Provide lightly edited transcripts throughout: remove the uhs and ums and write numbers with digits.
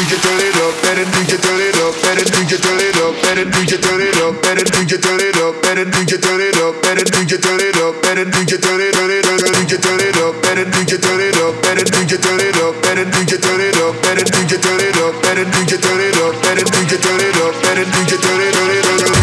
DJ turn it up, better DJ turn it up, better DJ turn it up, better DJ turn it up, better DJ turn it up, better DJ turn it up, better DJ turn it up, better DJ turn it up, better DJ turn it up, better DJ turn it up, better DJ turn it up, better DJ turn it up, better DJ turn it up, better DJ turn it up, better DJ turn it up,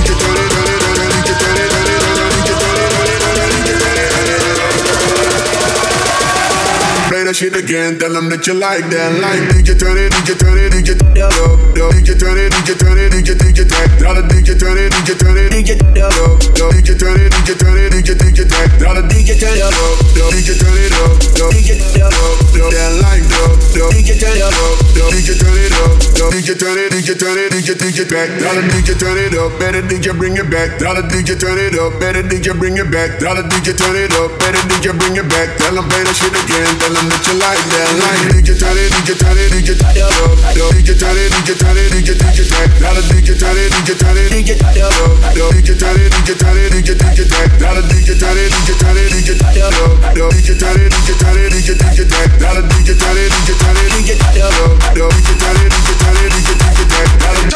play that shit again, tell them that you like that. Like DJ turn it, DJ turn it, DJ turn it up. DJ turn it, DJ turn it, DJ tech. Now the DJ turn it, DJ turn it, DJ up. DJ turn it, DJ turn it, DJ tech. Now the DJ turn it up. DJ turn it up. DJ up. That like up. DJ turn it up. DJ turn it up. DJ turn it, DJ turn it, DJ tech. Now the DJ turn it up. Better DJ bring it back. Now the DJ turn it up. Better DJ bring it back. Now the DJ turn it up. Better DJ bring it back. Tell them play that shit again. Tell them that you like that. Like DJ turn it, DJ turn it, DJ up. DJ turn it, DJ turn it, DJ tech. Now the DJ turn it, DJ turn it, DJ up. DJ turn it, DJ turn it, DJ tech. Now the DJ turn it, DJ turn it, DJ up. DJ turn it, DJ turn it, DJ tech. Now the DJ turn it, DJ turn it, DJ up. DJ turn it, DJ turn it, DJ tech. Now the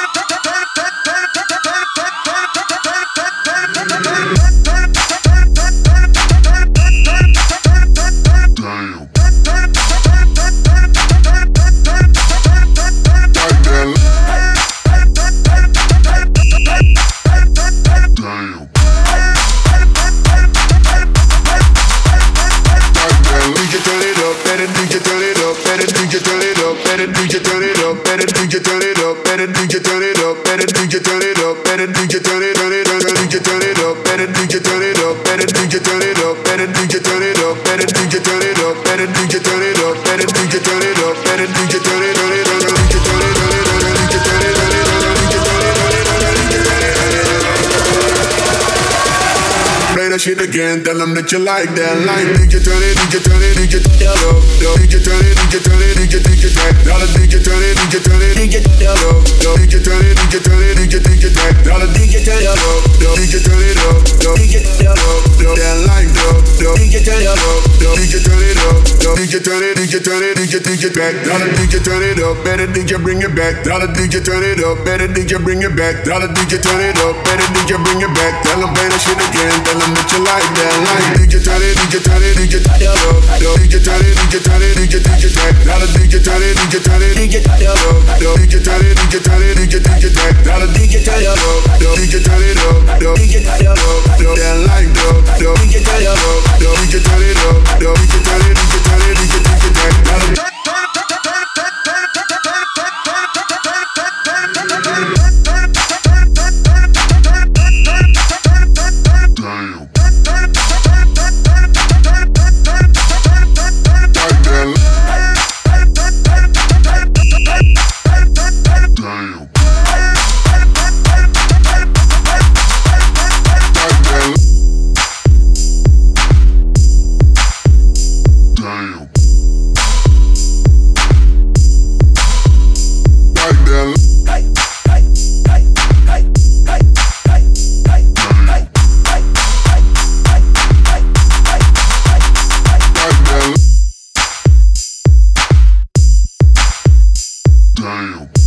shit again, tell them that you like that. Like DJ turn it, DJ turn it, DJ up. DJ turn it, DJ turn it, DJ tech. Now the DJ turn it, DJ turn it, DJ up. DJ turn it, DJ turn it, DJ tech. Now the DJ turn it up. DJ turn it up. DJ up. That like up. DJ turn it up. DJ turn it up. DJ turn it, DJ turn it, DJ tech. Now the DJ turn it up. Better DJ bring it back. Now the DJ turn it up. Better DJ bring it back. Now the DJ turn it up. Better DJ bring it back. Tell them play that shit again. Tell them that you like that. Like DJ turn it, DJ turn it, DJ up. DJ turn it, DJ turn it, DJ tech. Now the DJ turn it, DJ turn it, DJ up. DJ turn it, DJ turn it, DJ tech. Now the DJ turn it up. DJ turn it up. DJ up. That like up. DJ turn it up. DJ turn it up. DJ turn it, DJ turn it, DJ tech. Now the damn.